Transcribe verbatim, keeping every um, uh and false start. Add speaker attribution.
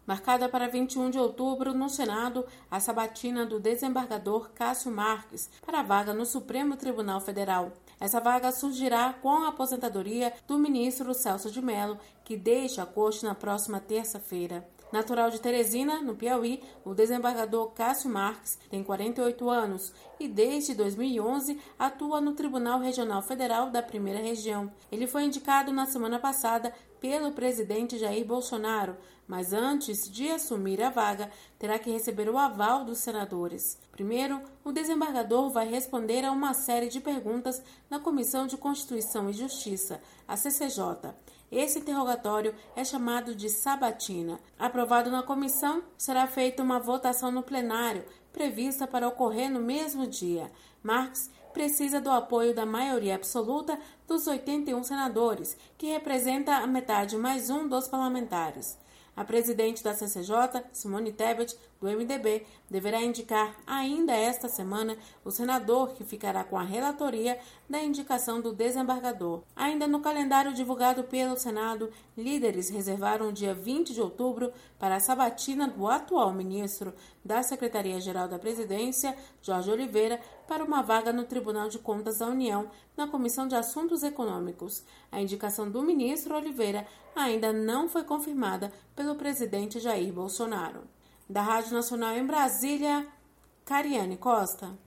Speaker 1: Marcada para vinte e um de outubro, no Senado, a sabatina do desembargador Cássio Marques para a vaga no Supremo Tribunal Federal. Essa vaga surgirá com a aposentadoria do ministro Celso de Mello, que deixa a corte na próxima terça-feira. Natural de Teresina, no Piauí, o desembargador Cássio Marques tem quarenta e oito anos e desde dois mil e onze atua no Tribunal Regional Federal da Primeira Região. Ele foi indicado na semana passada pelo presidente Jair Bolsonaro, mas antes de assumir a vaga, terá que receber o aval dos senadores. Primeiro, o desembargador vai responder a uma série de perguntas na Comissão de Constituição e Justiça, a C C J. Esse interrogatório é chamado de sabatina. Aprovado na comissão, será feita uma votação no plenário, prevista para ocorrer no mesmo dia. Marques precisa do apoio da maioria absoluta dos oitenta e um senadores, que representa a metade mais um dos parlamentares. A presidente da C C J, Simone Tebet, do M D B, deverá indicar ainda esta semana o senador que ficará com a relatoria da indicação do desembargador. Ainda no calendário divulgado pelo Senado, líderes reservaram o dia vinte de outubro para a sabatina do atual ministro da Secretaria-Geral da Presidência, Jorge Oliveira, para uma vaga no Tribunal de Contas da União, na Comissão de Assuntos Econômicos. A indicação do ministro Oliveira ainda não foi confirmada pelo presidente Jair Bolsonaro. Da Rádio Nacional em Brasília, Cariane Costa.